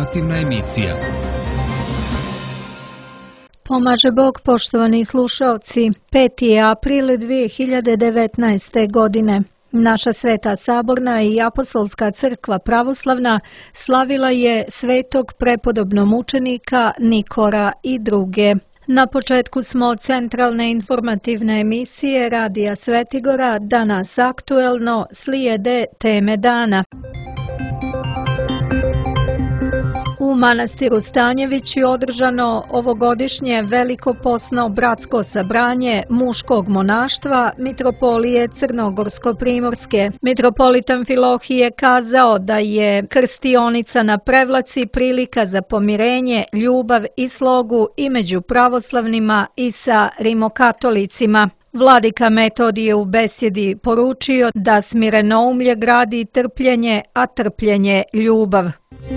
informativna emisija. Pomaže Bog, poštovani slušaoci, 5. april 2019. godine. Naša Sveta Saborna i Apostolska crkva pravoslavna slavila je svetog prepodobnomučenika Nikora i druge. Na početku smo centralne informativne emisije Radija Svetigora, danas aktuelno, slijede teme dana. U manastiru Stanjević je održano ovogodišnje velikoposno bratsko sabranje muškog monaštva Mitropolije Crnogorsko-primorske. Mitropolit Amfilohije je kazao da je krstionica na Prevlaci prilika za pomirenje, ljubav i slogu i među pravoslavnima i sa rimokatolicima. Vladika Metodije u besjedi poručio da smirenoumlje gradi trpljenje, a trpljenje ljubav.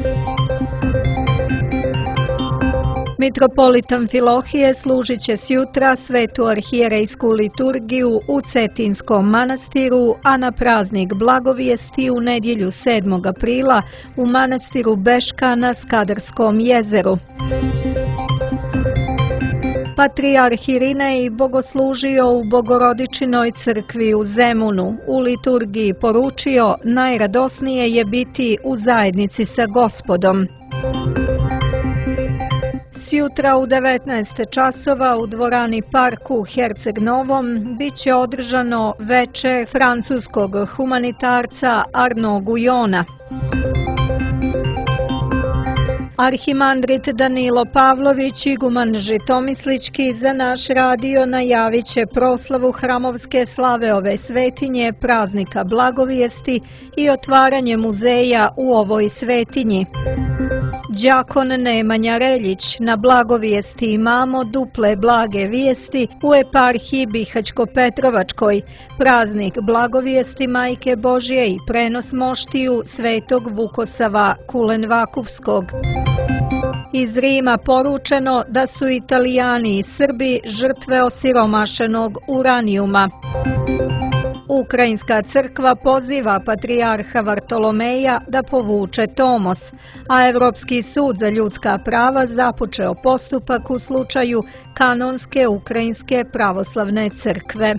Mitropolit Amfilohije služit će sjutra svetu arhijerejsku liturgiju u Cetinskom manastiru, a na praznik Blagovijesti u nedjelju 7. aprila u manastiru Beška na Skadarskom jezeru. Patrijarh Irinej bogoslužio u Bogorodičinoj crkvi u Zemunu. U liturgiji poručio: najradosnije je biti u zajednici sa Gospodom. Sjutra u 19 časova u dvorani Park u Herceg Novom bit će održano veče francuskog humanitarca Arnaud Guyona. Arhimandrit Danilo Pavlović, iguman Žitomislički, za naš radio najavit će proslavu hramovske slave ove svetinje, praznika Blagovijesti i otvaranje muzeja u ovoj svetinji. Đakon Nemanja Reljić: na Blagovijesti imamo duple blage vijesti u eparhiji Bihaćko-Petrovačkoj, praznik Blagovijesti Majke Božje i prenos moštiju svetog Vukosava Kulenvakuvskog. Iz Rima poručeno da su Italijani i Srbi žrtve osiromašenog uranijuma. Ukrajinska crkva poziva patrijarha Vartolomeja da povuče tomos, a Evropski sud za ljudska prava započeo postupak u slučaju Kanonske Ukrajinske pravoslavne crkve.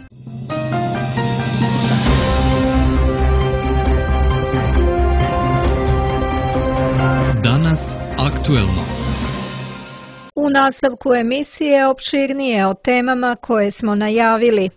Danas aktuelno. U nastavku emisije opširnije o temama koje smo najavili.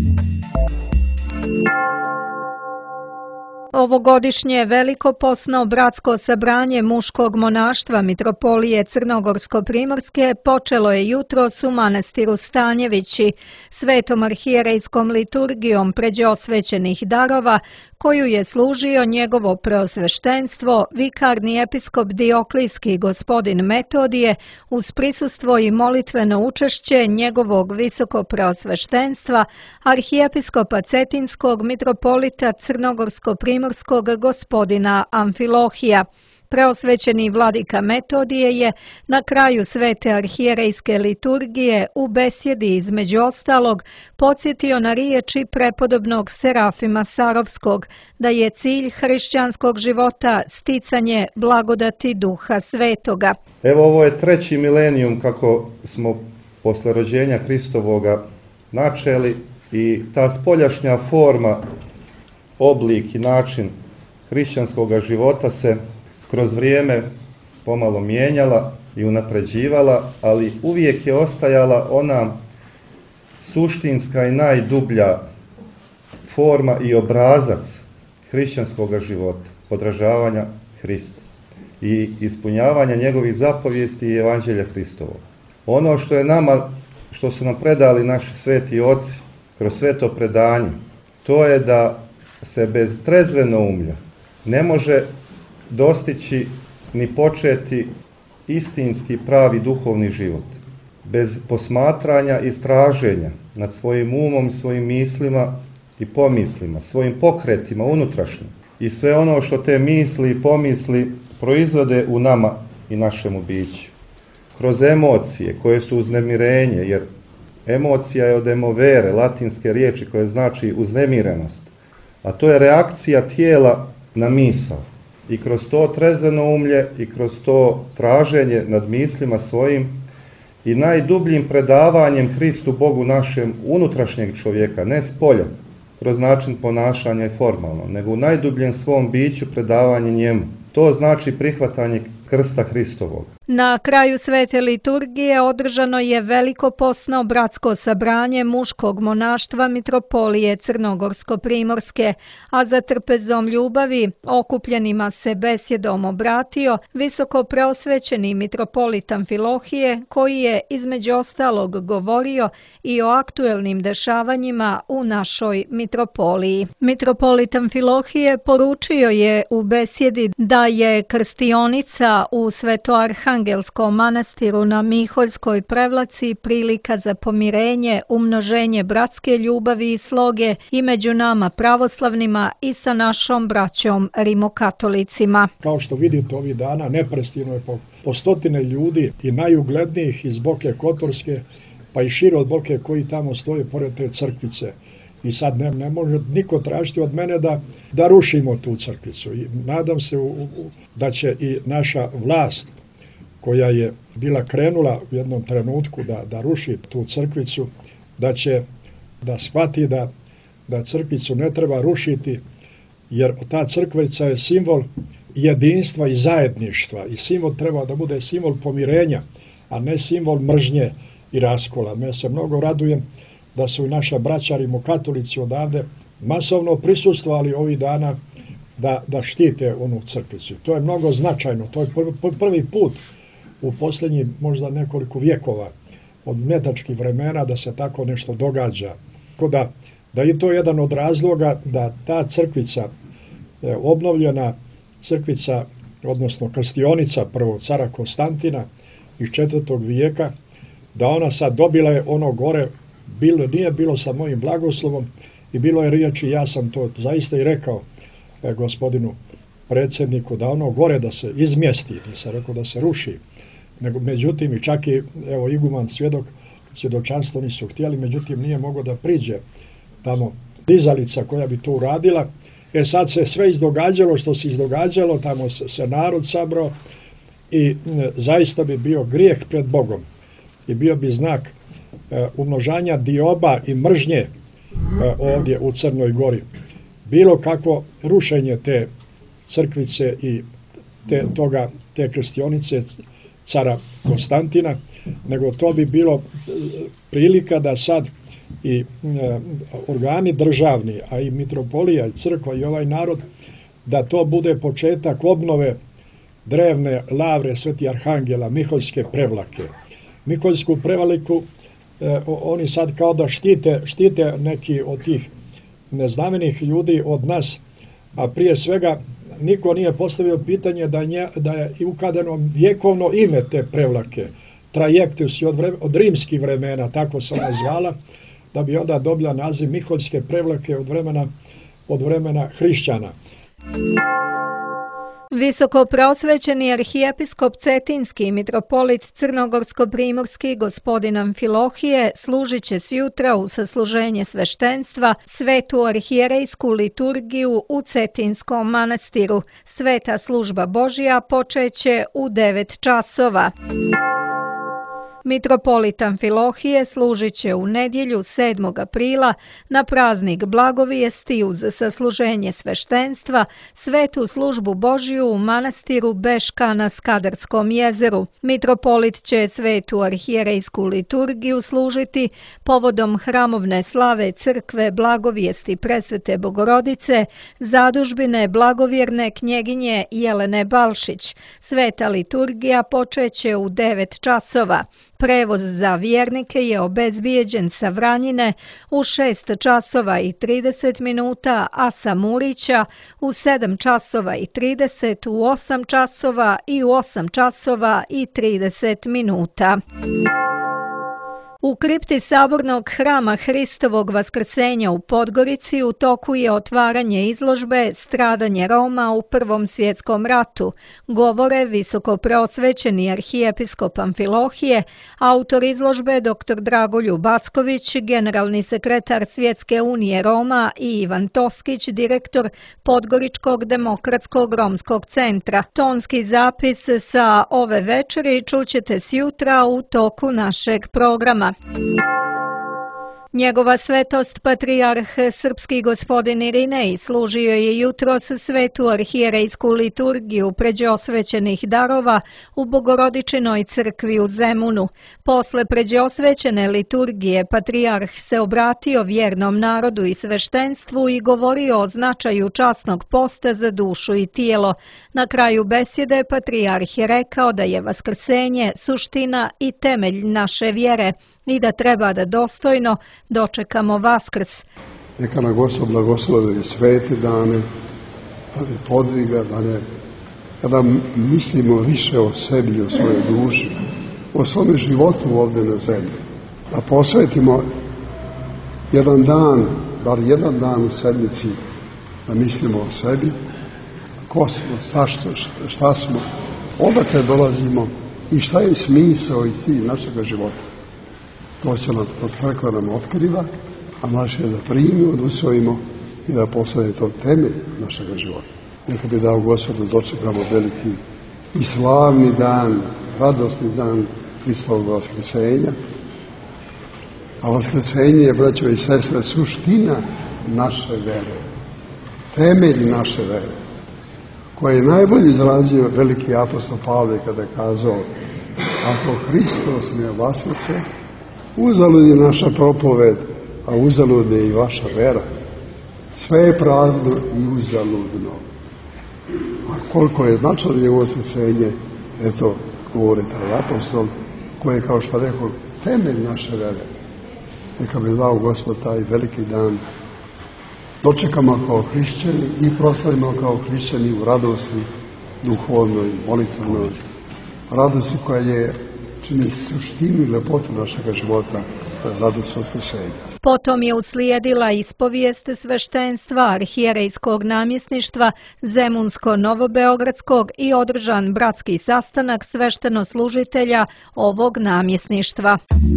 Ovogodišnje velikoposno bratsko sabranje muškog monaštva Mitropolije Crnogorsko-primorske počelo je jutros u manastiru Stanjevići svetom arhijerejskom liturgijom pređe osvećenih darova, koju je služio njegovo preosveštenstvo, vikarni episkop Dioklijski gospodin Metodije, uz prisustvo i molitveno učešće njegovog visoko preosveštenstva, arhijepiskopa Cetinskog mitropolita Crnogorsko-primorskog gospodina Amfilohija. Preosvećeni vladika Metodije je na kraju svete arhijerejske liturgije u besjedi između ostalog podsjetio na riječi prepodobnog Serafima Sarovskog da je cilj hrišćanskog života sticanje blagodati Duha Svetoga. Evo, ovo je 3. milenijum kako smo posle rođenja Hristovoga načeli i ta spoljašnja forma, oblik i način hrišćanskog života se kroz vrijeme pomalo mijenjala i unapređivala, ali uvijek je ostajala ona suštinska i najdublja forma i obrazac hrišćanskog života, podražavanja Hrista i ispunjavanja njegovih zapovijesti i evanđelja Hristovog. Ono što su nam predali naši sveti oci kroz sveto predanje, to je da se bez trezvenoumlja ne može dostići ni početi istinski pravi duhovni život. Bez posmatranja i istraženja nad svojim umom, svojim mislima i pomislima, svojim pokretima unutrašnjim i sve ono što te misli i pomisli proizvode u nama i našemu biću. Kroz emocije koje su uznemirenje, jer emocija je od emovere, latinske riječi koje znači uznemirenost, a to je reakcija tijela na misao. i kroz to trezveno umlje i kroz to traženje nad mislima svojim i najdubljim predavanjem Hristu Bogu našem unutrašnjeg čovjeka, ne spolja, kroz način ponašanja i formalno, nego u najdubljem svom biću predavanje njemu. To znači prihvatanje krsta Hristovog. Na kraju svete liturgije održano je veliko posno bratsko sabranje muškog monaštva Mitropolije Crnogorsko-primorske, a za trpezom ljubavi okupljenima se besjedom obratio visoko preosvećeni mitropolit Amfilohije, koji je između ostalog govorio i o aktuelnim dešavanjima u našoj mitropoliji. Mitropolit Amfilohije poručio je u besjedi da je krstionica u Svetoarhangelskom manastiru na Miholjskoj Prevlaci prilika za pomirenje, umnoženje bratske ljubavi i sloge i među nama pravoslavnima i sa našom braćom rimokatolicima. Kao što vidite ovih dana neprestano je po stotine ljudi i najuglednijih iz Boke Kotorske pa i šire od Boke koji tamo stoje pored te crkvice. I sad ne može niko tražiti od mene da rušimo tu crkvicu. I nadam se da će i naša vlast koja je bila krenula u jednom trenutku da ruši tu crkvicu, da shvati da crkvicu ne treba rušiti, jer ta crkvica je simbol jedinstva i zajedništva i simbol treba da bude simbol pomirenja, a ne simbol mržnje i raskola. Ja se mnogo radujem da su i naša braća rimokatolici odavde masovno prisustvovali ovih dana da štite onu crkvicu. To je mnogo značajno, to je prvi put u posljednjih možda nekoliko vjekova od metačkih vremena da se tako nešto događa. Tako da je to jedan od razloga da ta crkvica, obnovljena crkvica, odnosno krstionica prvog cara Konstantina iz 4. vijeka, da ona sad dobila je ono gore, nije bilo sa mojim blagoslovom i bilo je riječi, ja sam to zaista i rekao gospodinu predsjedniku, da ono gore da se izmjesti, nisam rekao da se ruši. Međutim, i čak i evo iguman svjedočanstvo nisu htjeli, međutim nije mogao da priđe tamo dizalica koja bi to uradila. Sad se sve izdogađalo što se izdogađalo, tamo se narod sabrao i zaista bi bio grijeh pred Bogom i bio bi znak umnožanja dioba i mržnje ovdje u Crnoj Gori. Bilo kakvo rušenje te crkvice i te krstionice cara Konstantina, nego to bi bilo prilika da sad i organi državni, a i mitropolija i crkva i ovaj narod, da to bude početak obnove drevne lavre Sveti Arhangela, Miholjske Prevlake. Miholjsku Prevlaku oni sad kao da štite neki od tih neznamenih ljudi od nas, a prije svega niko nije postavio pitanje da je ukadeno vjekovno ime te Prevlake, Trajektus od rimskih vremena, tako se ona zvala, da bi onda dobila naziv Miholjske Prevlake od vremena hrišćana. Visoko preosvećeni arhijepiskop Cetinski mitropolit Crnogorsko-primorski gospodin Amfilohije služit će sjutra u sasluženje sveštenstva svetu arhijerejsku liturgiju u Cetinskom manastiru. Sveta služba Božja počeće u 9 časova. Mitropolit Amfilohije služit će u nedjelju 7. aprila na praznik Blagovijesti uz sasluženje sveštenstva svetu službu Božju u manastiru Beška na Skadarskom jezeru. Mitropolit će svetu arhijerejsku liturgiju služiti povodom hramovne slave crkve Blagovijesti Presvete Bogorodice, zadužbine blagovjerne knjeginje Jelene Balšić. Sveta liturgija počeće u 9 časova. Prevoz za vjernike je obezbijeđen sa Vranjine u 6 časova i 30 minuta, a sa Murića u 7 časova i 30, u 8 časova i u 8 časova i 30 minuta. U kripti Sabornog hrama Hristovog Vaskrsenja u Podgorici u toku je otvaranje izložbe Stradanje Roma u Prvom svjetskom ratu, govore visokopreosvećeni arhijepiskop Amfilohije, autor izložbe dr. Dragoljub Acković, generalni sekretar Svjetske unije Roma i Ivan Toskić, direktor Podgoričkog demokratskog romskog centra. Tonski zapis sa ove večeri čućete sjutra u toku našeg programa. Njegova svetost patrijarh srpski gospodin Irinej služio je jutros svetu arhijerejsku liturgiju pređeosvećenih darova u Bogorodičinoj crkvi u Zemunu. Posle pređeosvećene liturgije patrijarh se obratio vjernom narodu i sveštenstvu i govorio o značaju časnog posta za dušu i tijelo. Na kraju besjede patrijarh je rekao da je vaskrsenje suština i temelj naše vjere i da treba da dostojno dočekamo Vaskrs. Neka nam Gospod blagoslovi svete dane, dane podviga, dane kada mislimo više o sebi i o svojoj duši, o svome životu ovdje na zemlji. Da posvetimo jedan dan, bar jedan dan u sedmici, da mislimo o sebi, ko smo, šta smo, odakle dolazimo i šta je smisao i cilj našeg života. To će nam, to crkva nam otkriva, a naše je da primimo, da usvojimo i da postane to temelj našeg života. Neka bi dao Gospod da dočekamo veliki i slavni dan, radosni dan Hristovog vaskrsenja. A vaskrsenje je, braćo i sestre, suština naše vere, temelj naše vere, koje je najbolje izrazio veliki apostol Pavle kada je kazao: ako Hristos ne vaskrse, uzalud je naša propoved, a uzalud je i vaša vera. Sve je prazno i uzaludno. A koliko je značajno njegovo vaskrsenje, eto, govori taj apostol, koji je, kao što rekao, temelj naše vere. Neka bi dao Gospod taj veliki dan dočekamo kao hrišćani i proslavimo kao hrišćani u radosti duhovnoj, molitvenoj, radosti koja je čini suštinu i lepotu našeg života, radost vaskrsenja. Potom je uslijedila ispovijest sveštenstva arhijerejskog namjesništva Zemunsko-Novobeogradskog i održan bratski sastanak sveštenoslужitelja ovog namjesništva.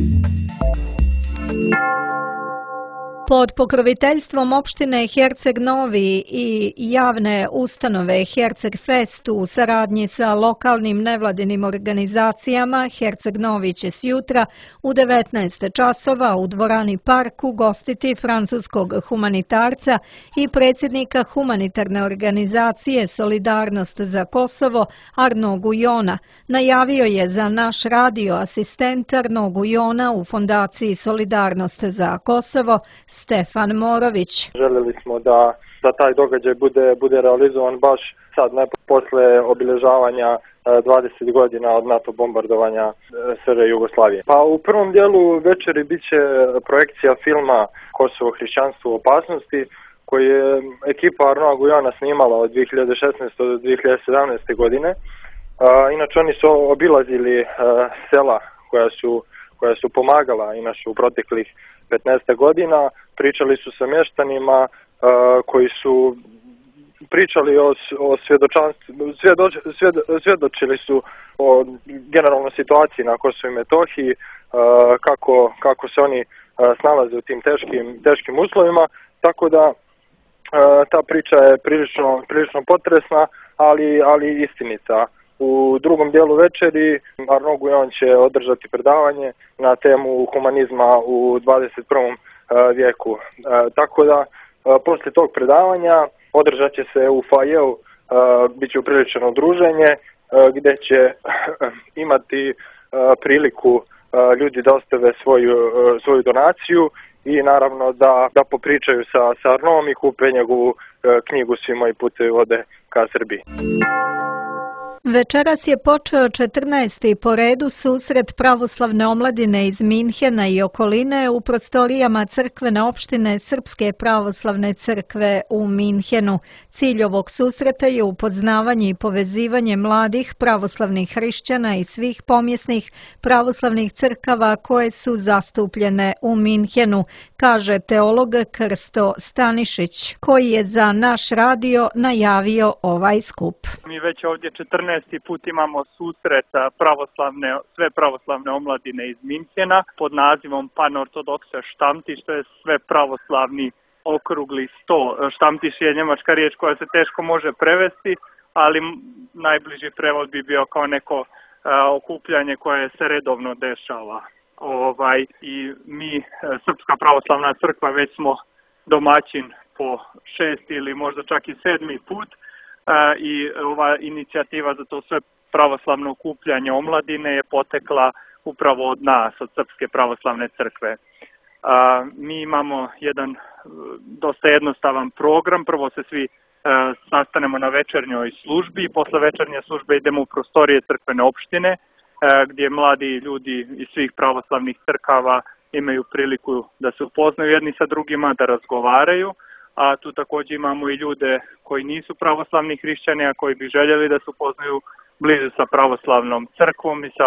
Pod pokroviteljstvom opštine Herceg Novi i javne ustanove Herceg Fest u saradnji sa lokalnim nevladinim organizacijama Herceg Novi će sjutra u 19 časova u dvorani Park ugostiti francuskog humanitarca i predsjednika humanitarne organizacije Solidarnost za Kosovo Arnaud Gujona. Najavio je za naš radio asistent Arnaud Gujona u Fondaciji Solidarnost za Kosovo Stefan Morović. Željeli smo da taj događaj bude realizovan baš sad, ne posle obilježavanja 20 godina od NATO bombardovanja SR Jugoslavije. Pa u prvom dijelu večeri bit će projekcija filma Kosovo, hrišćanstvo u opasnosti, koji je ekipa Arnaud Gujona snimala od 2016. do 2017. godine. Inače oni su obilazili sela koja su pomagala inače u proteklih 15 godina, pričali su sa mještanima koji su pričali o svjedočanstvu, svjedočili su o generalnoj situaciji na Kosovu i Metohiji, kako se oni snalaze u tim teškim uslovima, tako da ta priča je prilično potresna, ali istinita. U drugom dijelu večeri Arnaud Gujon će održati predavanje na temu humanizma u 21. vijeku. Tako da, poslije tog predavanja održat će se u fajeu, bit će upriličeno druženje, gdje će imati priliku ljudi da ostave svoju donaciju i naravno da popričaju sa Arnaudom i kupe njegovu knjigu Svi moji putevi vode ka Srbiji. Večeras je počeo 14. po redu susret pravoslavne omladine iz Minhena i okoline u prostorijama crkvene opštine Srpske pravoslavne crkve u Minhenu. Cilj ovog susreta je upoznavanje i povezivanje mladih pravoslavnih hrišćana i svih pomjesnih pravoslavnih crkava koje su zastupljene u Minhenu, kaže teolog Krsto Stanišić, koji je za naš radio najavio ovaj skup. Mi već ovdje 14. put imamo susret sve pravoslavne omladine iz Minhena pod nazivom Panortodoxe Stammtisch, što je sve pravoslavni okrugli sto. Štamtiš je njemačka riječ koja se teško može prevesti, ali najbliži prevod bi bio kao neko okupljanje koje se redovno dešava. I mi, Srpska pravoslavna crkva, već smo domaćin po 6. ili možda čak i 7. put i ova inicijativa za to sve pravoslavno okupljanje omladine je potekla upravo od nas, od Srpske pravoslavne crkve. Mi imamo jedan dosta jednostavan program. Prvo se svi sastanemo na večernjoj službi, posle večernje službe idemo u prostorije crkvene opštine gdje mladi ljudi iz svih pravoslavnih crkava imaju priliku da se upoznaju jedni sa drugima, da razgovaraju, a tu također imamo i ljude koji nisu pravoslavni hrišćani, a koji bi željeli da se upoznaju bliže sa pravoslavnom crkvom i sa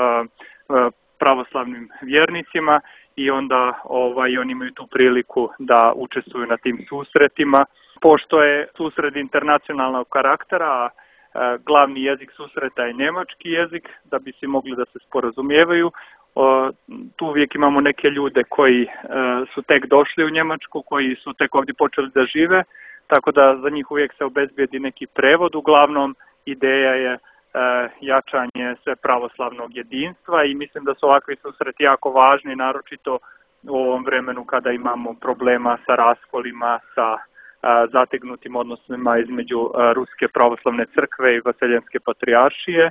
pravoslavnim vjernicima, i onda oni imaju tu priliku da učestvuju na tim susretima. Pošto je susret internacionalnog karaktera, a glavni jezik susreta je njemački jezik, da bi svi mogli da se sporazumijevaju, tu uvijek imamo neke ljude koji su tek došli u Njemačku, koji su tek ovdje počeli da žive, tako da za njih uvijek se obezbijedi neki prevod. Uglavnom ideja je jačanje sve pravoslavnog jedinstva i mislim da su ovakvi susreti jako važni, naročito u ovom vremenu kada imamo problema sa raskolima, sa zategnutim odnosima između Ruske pravoslavne crkve i Vaseljenske patrijaršije.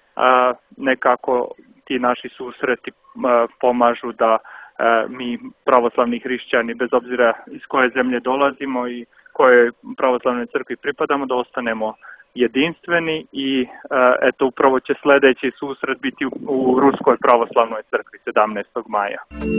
Nekako ti naši susreti pomažu da mi pravoslavni hrišćani, bez obzira iz koje zemlje dolazimo i kojoj pravoslavnoj crkvi pripadamo, da ostanemo jedinstveni i eto upravo će sljedeći susret biti u Ruskoj pravoslavnoj crkvi 17. maja.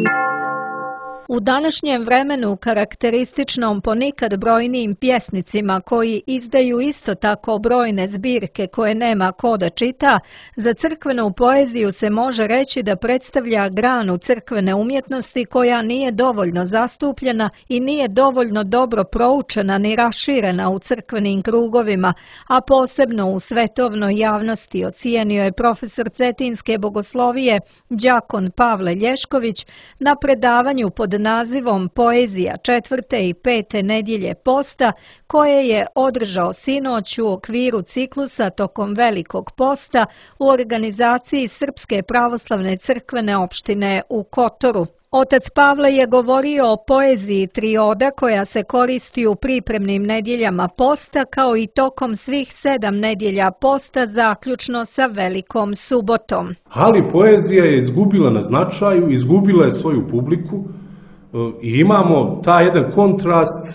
U današnjem vremenu, karakterističnom po nikad brojnijim pjesnicima koji izdaju isto tako brojne zbirke koje nema ko da čita, za crkvenu poeziju se može reći da predstavlja granu crkvene umjetnosti koja nije dovoljno zastupljena i nije dovoljno dobro proučena ni raširena u crkvenim krugovima, a posebno u svetovnoj javnosti, ocijenio je profesor Cetinske bogoslovije đakon Pavle Lješković na predavanju pod nazivom Poezija 4. i 5. nedjelje posta, koje je održao sinoć u okviru ciklusa tokom Velikog posta u organizaciji Srpske pravoslavne crkvene opštine u Kotoru. Otac Pavle je govorio o poeziji trioda koja se koristi u pripremnim nedjeljama posta, kao i tokom svih 7 nedjelja posta, zaključno sa Velikom subotom. Ali poezija je izgubila na značaju, izgubila je svoju publiku i imamo taj jedan kontrast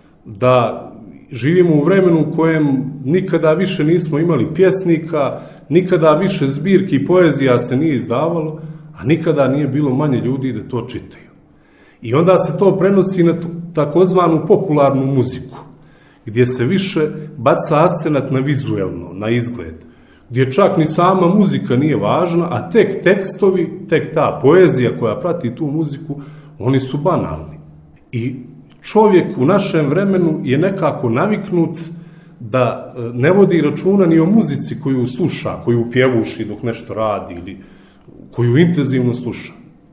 da živimo u vremenu u kojem nikada više nismo imali pjesnika, nikada više zbirki i poezija se nije izdavalo, a nikada nije bilo manje ljudi da to čitaju. I onda se to prenosi na takozvanu popularnu muziku, gdje se više baca akcenat na vizuelno, na izgled, gdje čak ni sama muzika nije važna, a tek tekstovi, tek ta poezija koja prati tu muziku, oni su banalni. I čovjek u našem vremenu je nekako naviknut da ne vodi računa ni o muzici koju sluša, koju pjevuši dok nešto radi ili koju intenzivno sluša.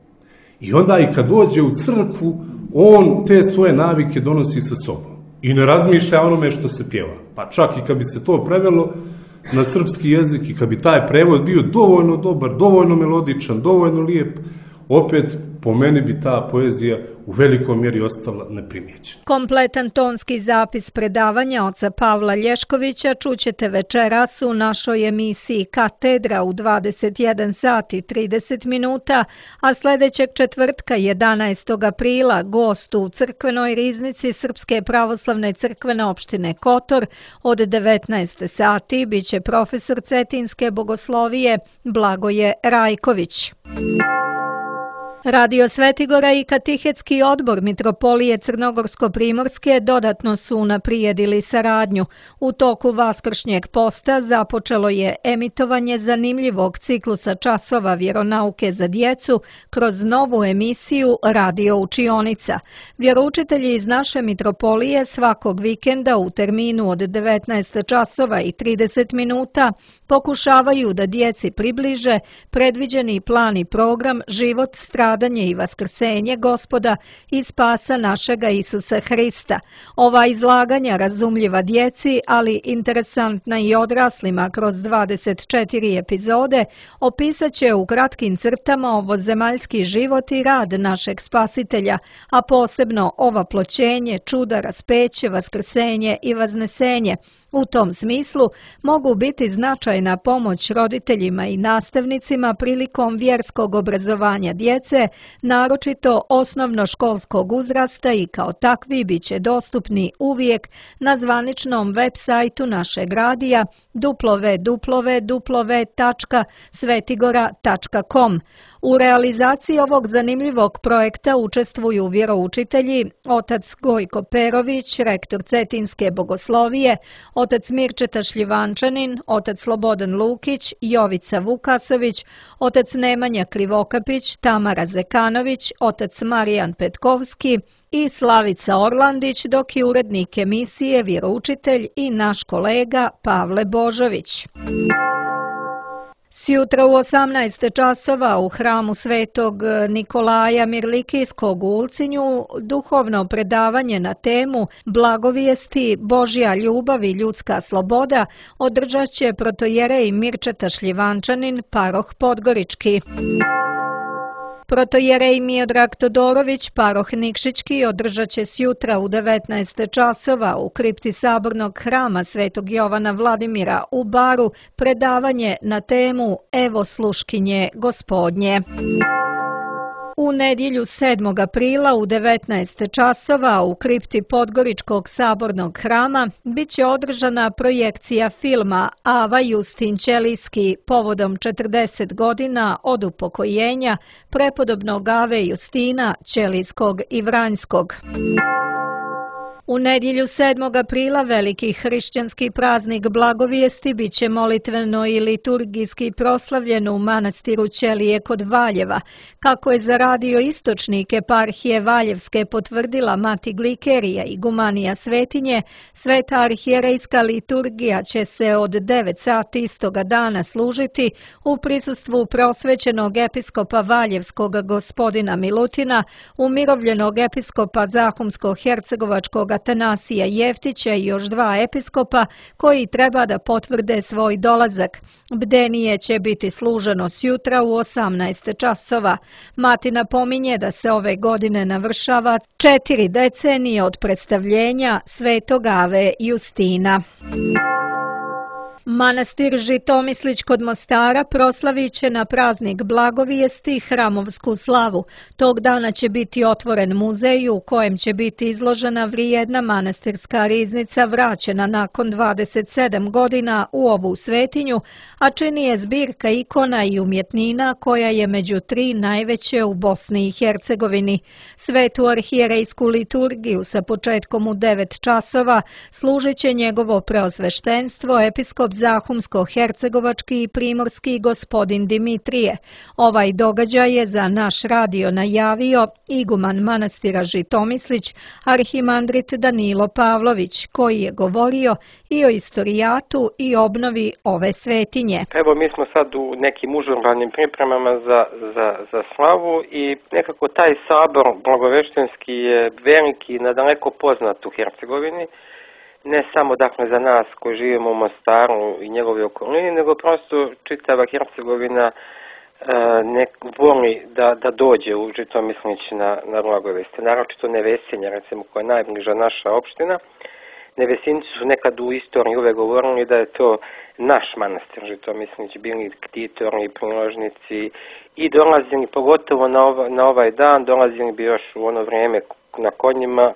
I onda i kad dođe u crkvu, on te svoje navike donosi sa sobom. I ne razmišlja onome što se pjeva. Pa čak i kad bi se to prevelo na srpski jezik i kad bi taj prevod bio dovoljno dobar, dovoljno melodičan, dovoljno lijep, opet po meni bi ta poezija u velikoj mjeri ostala neprimjećena. Kompletan tonski zapis predavanja oca Pavla Lješkovića čućete večeras u našoj emisiji Katedra u 21 sat i 30 minuta, a sljedećeg četvrtka 11. aprila gost u crkvenoj riznici Srpske pravoslavne crkvene opštine Kotor od 19 sati biće profesor Cetinske bogoslovije Blagoje Rajković. Radio Svetigora i Katehetski odbor Mitropolije Crnogorsko-Primorske dodatno su unaprijedili saradnju. U toku vaskršnjeg posta započelo je emitovanje zanimljivog ciklusa časova vjeronauke za djecu kroz novu emisiju Radio učionica. Vjeroučitelji iz naše mitropolije svakog vikenda u terminu od 19 časova i 30 minuta pokušavaju da djeci približe predviđeni plan i program život, stradanje i vaskrsenje Gospoda i spasa našega Isusa Hrista. Ova izlaganja razumljiva djeci, ali interesantna i odraslima kroz 24 epizode, opisat će u kratkim crtama ovozemaljski život i rad našeg Spasitelja, a posebno ovaploćenje, čuda, raspeće, vaskrsenje i vaznesenje. U tom smislu mogu biti značajna pomoć roditeljima i nastavnicima prilikom vjerskog obrazovanja djece, naročito osnovnoškolskog uzrasta, i kao takvi bit će dostupni uvijek na zvaničnom web sajtu našeg radija www.svetigora.com. U realizaciji ovog zanimljivog projekta učestvuju vjeroučitelji otac Gojko Perović, rektor Cetinske bogoslovije, otac Mirčeta Šljivančanin, otac Slobodan Lukić, Jovica Vukasović, otac Nemanja Krivokapić, Tamara Zekanović, otac Marijan Petkovski i Slavica Orlandić, dok je urednik emisije vjeroučitelj i naš kolega Pavle Božović. Sjutra u 18 časova u hramu Svetog Nikolaja Mirlikijskog u Ulcinju duhovno predavanje na temu Blagovijesti, Božja ljubav i ljudska sloboda održat će protojerej Mirčeta Šljivančanin, paroh Podgorički. Protojerej Miodrag Todorović, paroh Nikšićki, održat će sjutra u 19 časova u kripti Sabornog hrama Svetog Jovana Vladimira u Baru predavanje na temu Evo sluškinje Gospodnje. U nedjelju 7. aprila u 19 časova u kripti Podgoričkog sabornog hrama bit će održana projekcija filma Ava Justin Ćelijski povodom 40 godina od upokojenja prepodobnog Ave Justina Ćelijskog i Vranjskog. U nedjelju 7. aprila veliki hrišćanski praznik Blagovijesti bit će molitveno i liturgijski proslavljen u manastiru Ćelije kod Valjeva. Kako je za radio Istočnik eparhije Valjevske potvrdila mati Glikerija i gumanija Svetinje, sveta arhijerejska liturgija će se od 9 sati istoga dana služiti u prisustvu prosvećenog episkopa Valjevskog gospodina Milutina, umirovljenog episkopa Zahumsko-hercegovačkog Atanasija Jeftića i još 2 episkopa koji treba da potvrde svoj dolazak. Bdenije će biti služeno sjutra u 18 časova. Mati napominje da se ove godine navršava 4 decenije od predstavljenja Svetog Ave Justina. Manastir Žitomislić kod Mostara proslavit će na praznik Blagovijesti hramovsku slavu. Tog dana će biti otvoren muzej u kojem će biti izložena vrijedna manastirska riznica vraćena nakon 27 godina u ovu svetinju, a čini je zbirka ikona i umjetnina koja je među 3 najveće u Bosni i Hercegovini. Svetu arhijerejsku liturgiju sa početkom u 9 časova služit će njegovo preosveštenstvo episkop Zahumsko-hercegovački i primorski gospodin Dimitrije. Ovaj događaj je za naš radio najavio iguman manastira Žitomislić, arhimandrit Danilo Pavlović, koji je govorio i o istorijatu i obnovi ove svetinje. Evo, mi smo sad u nekim užurbanim pripremama za slavu i nekako taj sabor blagoveštenski je veliki i nadaleko poznat u Hercegovini. Ne samo dakle za nas koji živimo u Mostaru i njegovi okolini, nego prosto čitava Hercegovina ne voli da dođe u Žitomislić na Blagovijest. Naročito Nevesinje, recimo, koja je najbliža naša opština. Nevesinci su nekad u istoriji uvek govorili da je to naš manastir Žitomislić, bili ktitori, priložnici i dolazili, pogotovo na ovaj dan, dolazili bi još u ono vrijeme na konjima,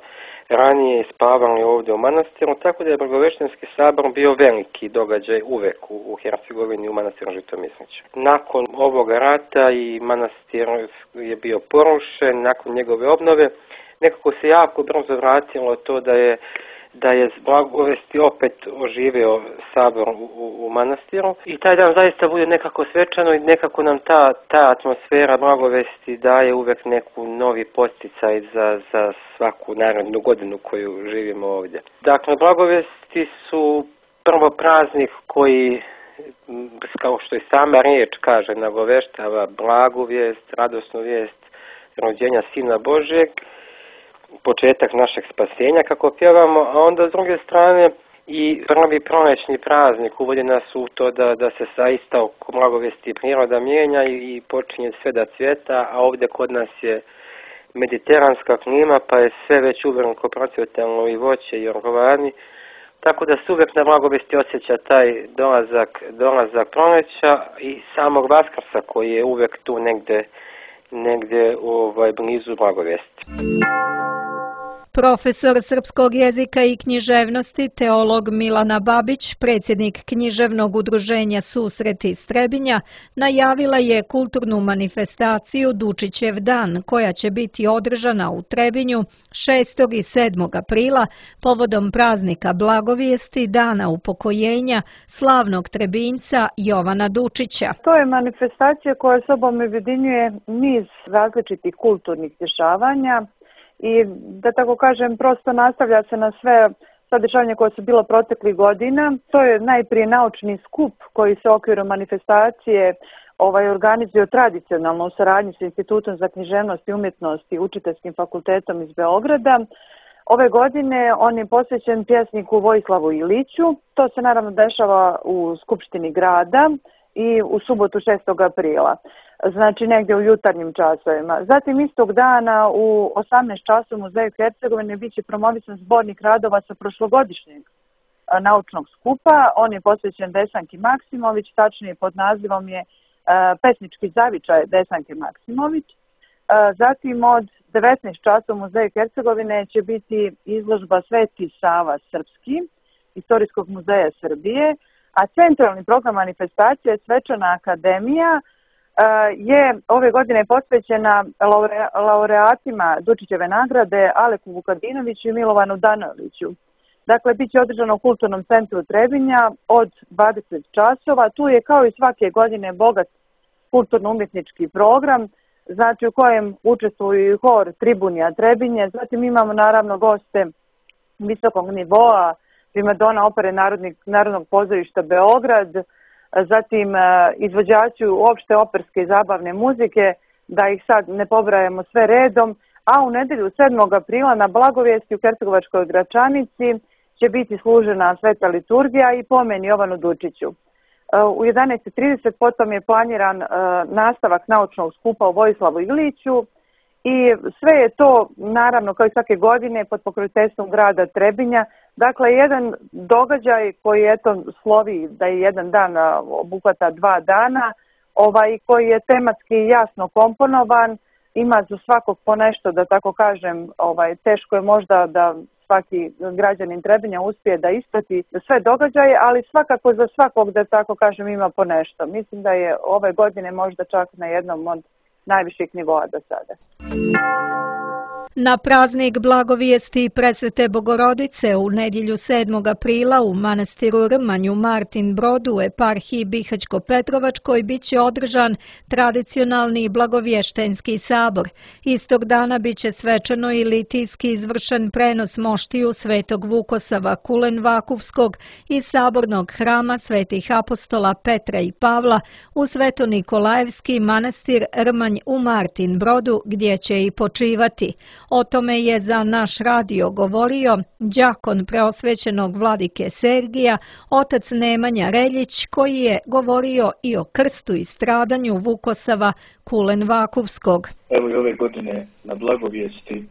ranije spavali ovdje u manastiru, tako da je Blagoveštenski sabor bio veliki događaj uvek u Hercegovini, u manastiru Žitomisnića. Nakon ovog rata i manastir je bio porušen, nakon njegove obnove, nekako se jako brzo vratilo to da je Blagovesti opet oživio sabor u manastiru i taj dan zaista bude nekako svečano i nekako nam ta atmosfera Blagovesti daje uvek neku novi podsticaj za svaku narednu godinu koju živimo ovdje. Dakle, Blagovesti su prvo praznik koji, kao što i sama riječ kaže, nagoveštava blagu vijest, radosnu vijest rođenja Sina Božjeg, početak našeg spasenja kako pjevamo, a onda s druge strane i prvi prolećni praznik uvodi nas u to da se zaista oko Blagovesti priroda mijenja i počinje sve da cvjeta, a ovdje kod nas je mediteranska klima pa je sve već uveliko procvjetalo i voće i orgovani, tako da se uvijek na Blagovesti osjeća taj dolazak proleća i samog Vaskrsa koji je uvijek tu negdje blizu Blagovesti. Profesor srpskog jezika i književnosti, teolog Milana Babić, predsjednik književnog udruženja Susret iz Trebinja, najavila je kulturnu manifestaciju Dučićev dan, koja će biti održana u Trebinju 6. i 7. aprila povodom praznika Blagovijesti, dana upokojenja slavnog Trebinjca Jovana Dučića. To je manifestacija koja sobom objedinjuje niz različitih kulturnih dešavanja i, da tako kažem, prosto nastavlja se na sve sadržavanje koje su bilo proteklih godina. To je najprije naučni skup koji se u okviru manifestacije organizuje tradicionalno u saradnji sa Institutom za književnost i umjetnost i Učiteljskim fakultetom iz Beograda. Ove godine on je posvećen pjesniku Vojislavu Iliću. To se naravno dešava u Skupštini grada i u subotu 6. aprila. Znači negdje u jutarnjim časovima. Zatim istog dana u 18 časova u Muzeju Hercegovine bit će promovisan zbornik radova sa prošlogodišnjeg naučnog skupa. On je posvećen Desanki Maksimović, tačnije pod nazivom je Pesnički zavičaj Desanke Maksimović. Zatim od 19 časova u Muzeju Hercegovine će biti izložba Sveti Sava Srpski, Istorijskog muzeja Srbije, a centralni program manifestacije Svečana akademija je ove godine posvećena laureatima Dučićeve nagrade Aleku Vukadinoviću i Milovanu Danoviću. Dakle, bit će održano u Kulturnom centru Trebinja od 20 časova. Tu je kao i svake godine bogat kulturno-umjetnički program, znači u kojem učestvuju i hor Tribunija Trebinje. Zatim imamo naravno goste visokog nivoa, primadona opere Narodnog pozorišta Beograd, zatim izvođači opšte operske i zabavne muzike, da ih sad ne pobrajamo sve redom, a u nedjelju 7. aprila na Blagovijesti u Hercegovačkoj Gračanici će biti služena sveta liturgija i pomen Jovanu Dučiću. U 11:30 potom je planiran nastavak naučnog skupa u Vojislavu Iliću i sve je to, naravno, kao i svake godine pod pokroviteljstvom grada Trebinja. Dakle, jedan događaj koji slovi da je jedan dan obuhvata 2 dana, koji je tematski jasno komponovan, ima za svakog po nešto, da tako kažem, teško je možda da svaki građanin Trebinja uspije da isprati sve događaje, ali svakako za svakog, da tako kažem, ima po nešto. Mislim da je ove godine možda čak na jednom od najviših nivoa do sada. Na praznik Blagovijesti Presvete Bogorodice u nedjelju 7. aprila u manastiru Rmanj u Martin Brodu u eparhiji Bihaćko-Petrovačkoj bit će održan tradicionalni Blagovještenski sabor. Istog dana bit će svečano i litijski izvršen prenos moštiju Svetog Vukosava Kulen Vakufskog iz sabornog hrama Svetih apostola Petra i Pavla u Sveto-Nikolajevski manastir Rmanj u Martin Brodu, gdje će i počivati. O tome je za naš radio govorio đakon preosvećenog vladike Sergija, otac Nemanja Reljić, koji je govorio i o krstu i stradanju Vukosava Kulen Vakufskog. Evo i ove godine na Blagovijesti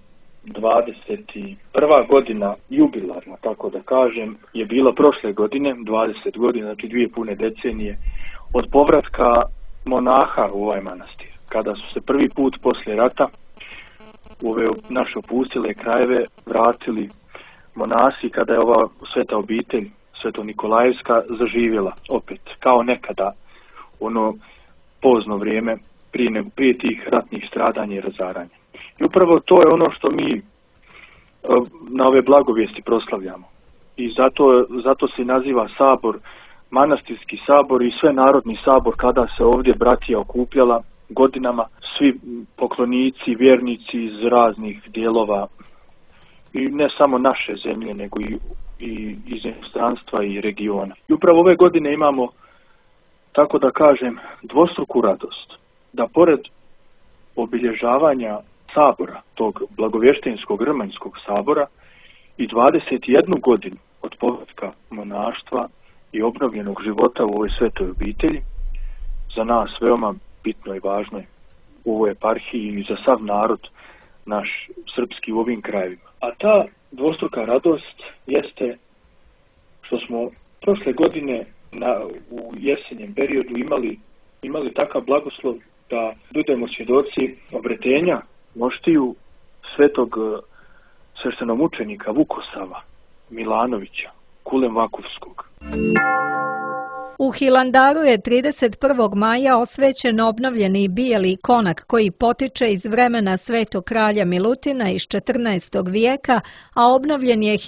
21. godina jubilarna, tako da kažem, je bila prošle godine, 20 godina, znači 2 pune decenije, od povratka monaha u ovaj manastir. Kada su se prvi put poslije rata u ove naše opustile krajeve vratili monasi kada je ova sveta obitelj Sveto-Nikolajevska zaživjela opet, kao nekada, ono pozno vrijeme prije tih ratnih stradanja i razaranja. I upravo to je ono što mi na ove blagovijesti proslavljamo. I zato se naziva sabor, manastirski sabor i sve narodni sabor, kada se ovdje bratija okupljala godinama, svi poklonici, vjernici iz raznih dijelova, i ne samo naše zemlje, nego i iz inostranstva i regiona. I upravo ove godine imamo, tako da kažem, dvostruku radost, da pored obilježavanja sabora, tog blagovještenskog Rmanjskog sabora, i 21 godinu od povratka monaštva i obnovljenog života u ovoj svetoj obitelji, za nas veoma bitno i važno u ovoj eparhiji i za sav narod naš srpski u ovim krajevima. A ta dvostruka radost jeste što smo prošle godine u jesenjem periodu imali takav blagoslov da budemo svjedoci obretenja moštiju svetog sveštenomučenika Vukosava Milanovića, Kulem Vakovskog. U Hilandaru je 31. maja osvećen obnovljeni bijeli konak koji potiče iz vremena svetog kralja Milutina iz 14. vijeka, a obnovljen je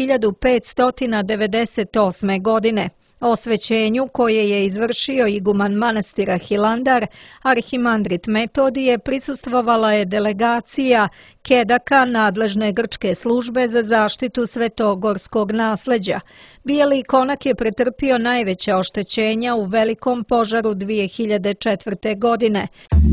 1598. godine. Osvećenju koje je izvršio iguman manastira Hilandar, arhimandrit Metodije, prisustvovala je delegacija Kedaka, nadležne grčke službe za zaštitu svetogorskog nasleđa. Bijeli konak je pretrpio najveća oštećenja u velikom požaru 2004. godine.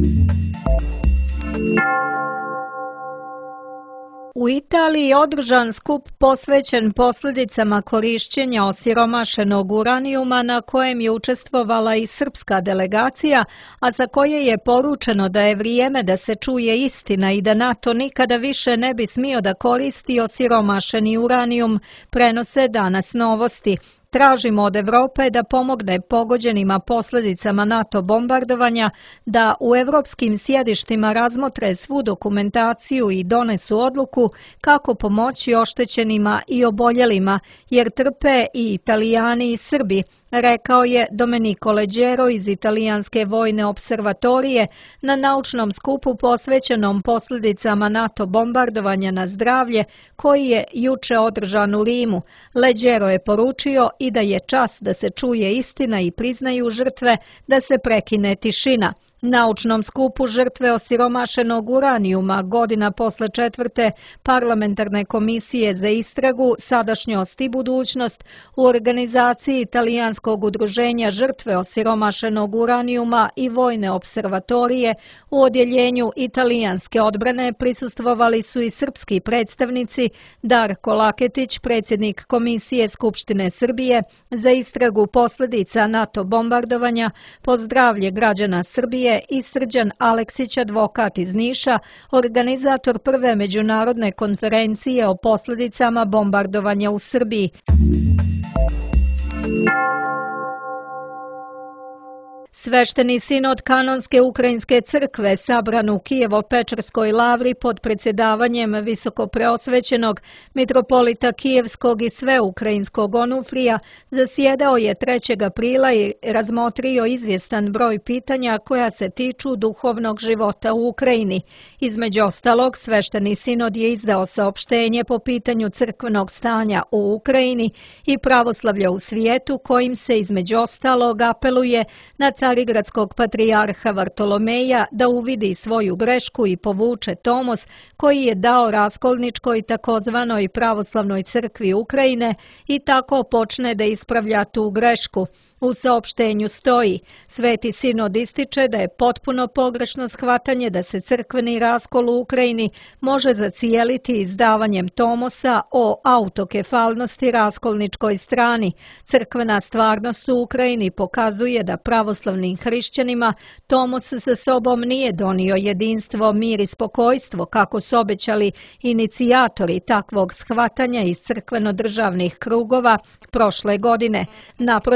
U Italiji je održan skup posvećen posljedicama korišćenja osiromašenog uranijuma na kojem je učestvovala i srpska delegacija, a za koje je poručeno da je vrijeme da se čuje istina i da NATO nikada više ne bi smio da koristi osiromašeni uranijum, prenose Danas novosti. Tražimo od Evrope da pomogne pogođenima posljedicama NATO bombardovanja, da u evropskim sjedištima razmotre svu dokumentaciju i donesu odluku kako pomoći oštećenima i oboljelima, jer trpe i Italijani i Srbi, rekao je Domenico Leggero iz Italijanske vojne observatorije na naučnom skupu posvećenom posljedicama NATO bombardovanja na zdravlje koji je juče održan u Rimu. Leggero je poručio i da je čas da se čuje istina i priznaju žrtve, da se prekine tišina. Naučnom skupu žrtve osiromašenog uranijuma godina posle 4. parlamentarne komisije za istragu, sadašnjost i budućnost u organizaciji Italijanskog udruženja žrtve osiromašenog uranijuma i vojne observatorije u odjeljenju italijanske odbrane prisustvovali su i srpski predstavnici Darko Laketić, predsjednik Komisije Skupštine Srbije za istragu posljedica NATO bombardovanja, po zdravlje građana Srbije, i Srđan Aleksić, advokat iz Niša, organizator prve međunarodne konferencije o posljedicama bombardovanja u Srbiji. Svešteni sinod Kanonske ukrajinske crkve sabran u Kijevo-Pečerskoj lavri pod predsjedavanjem visokopreosvećenog mitropolita Kijevskog i sveukrajinskog Onufrija zasjedao je 3. aprila i razmotrio izvjestan broj pitanja koja se tiču duhovnog života u Ukrajini. Između ostalog, svešteni sinod je izdao saopštenje po pitanju crkvenog stanja u Ukrajini i pravoslavlja u svijetu, kojim se između ostalog apeluje na carigradskog patrijarha Vartolomeja da uvidi svoju grešku i povuče tomos koji je dao raskolničkoj takozvanoj pravoslavnoj crkvi Ukrajine i tako počne da ispravlja tu grešku. U saopštenju stoji: Sveti sinod ističe da je potpuno pogrešno shvatanje da se crkveni raskol u Ukrajini može zacijeliti izdavanjem tomosa o autokefalnosti raskolničkoj strani. Crkvena stvarnost u Ukrajini pokazuje da pravoslavnim hrišćanima tomos sa sobom nije donio jedinstvo, mir i spokojstvo kako su obećali inicijatori takvog shvatanja iz crkveno-državnih krugova prošle godine. Naprotiv,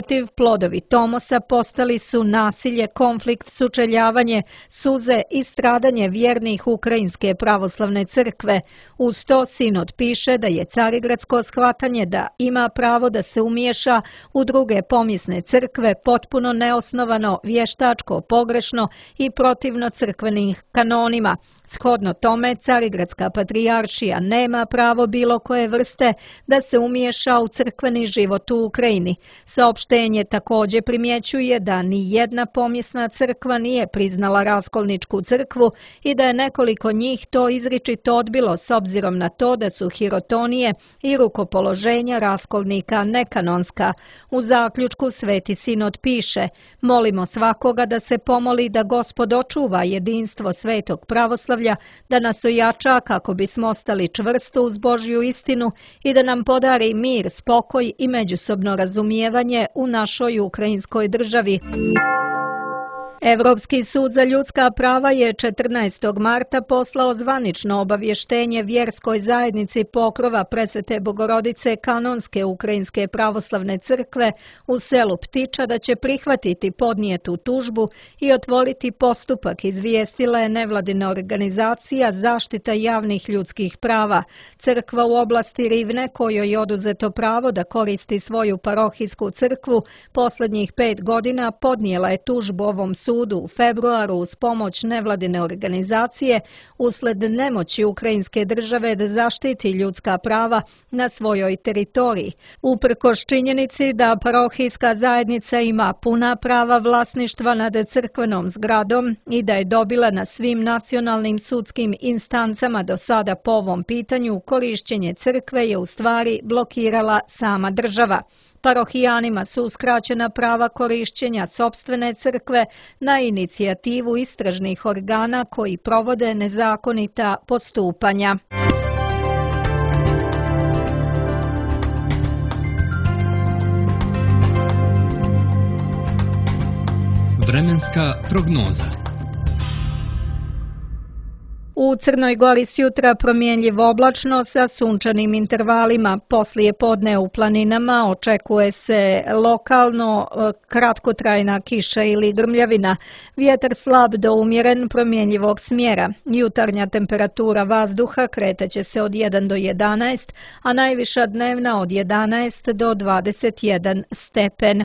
Plodovi Tomosa postali su nasilje, konflikt, sučeljavanje, suze i stradanje vjernih Ukrajinske pravoslavne crkve. Uz to sinod piše da je carigradsko shvatanje da ima pravo da se umiješa u druge pomjesne crkve potpuno neosnovano, vještačko, pogrešno i protivno crkvenih kanonima. Shodno tome, Carigradska patrijaršija nema pravo bilo koje vrste da se umiješa u crkveni život u Ukrajini. Saopštenje također primjećuje da ni jedna pomjesna crkva nije priznala raskolničku crkvu i da je nekoliko njih to izričito odbilo s obzirom na to da su hirotonije i rukopoloženja raskolnika nekanonska. U zaključku Sveti sinod piše: molimo svakoga da se pomoli da Gospod očuva jedinstvo svetog pravoslavlja, da nas ojača kako bismo ostali čvrsto uz Božju istinu i da nam podari mir, spokoj i međusobno razumijevanje u našoj ukrajinskoj državi. Evropski sud za ljudska prava je 14. marta poslao zvanično obavještenje vjerskoj zajednici Pokrova Presvete Bogorodice Kanonske Ukrajinske pravoslavne crkve u selu Ptiča da će prihvatiti podnijetu tužbu i otvoriti postupak, izvijestila je nevladina organizacija Zaštita javnih ljudskih prava. Crkva u oblasti Rivne, kojoj je oduzeto pravo da koristi svoju parohijsku crkvu, posljednjih 5 godina podnijela je tužbu ovom sudu u februaru uz pomoć nevladine organizacije usled nemoći Ukrajinske države da zaštiti ljudska prava na svojoj teritoriji. Uprkos činjenici da parohijska zajednica ima puna prava vlasništva nad crkvenom zgradom i da je dobila na svim nacionalnim sudskim instancama do sada po ovom pitanju, korišćenje crkve je u stvari blokirala sama država. Parohijanima su uskraćena prava korišćenja sopstvene crkve na inicijativu istražnih organa koji provode nezakonita postupanja. Vremenska prognoza. U Crnoj Gori sjutra promjenjivo oblačno sa sunčanim intervalima. Poslije podne u planinama očekuje se lokalno kratkotrajna kiša ili grmljavina. Vjetar slab do umjeren promjenjivog smjera. Jutarnja temperatura vazduha kreće se od 1 do 11, a najviša dnevna od 11 do 21 stepen.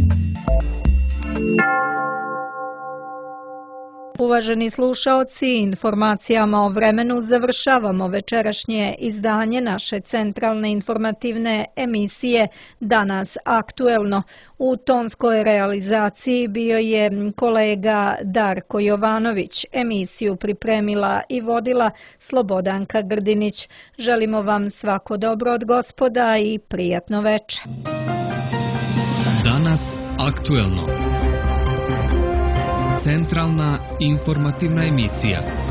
Uvaženi slušaoci, informacijama o vremenu završavamo večerašnje izdanje naše centralne informativne emisije Danas aktuelno. U tonskoj realizaciji bio je kolega Darko Jovanović. Emisiju pripremila i vodila Slobodanka Grdinić. Želimo vam svako dobro od Gospoda i prijatno večer. Danas aktuelno. Centralna informativna emisija.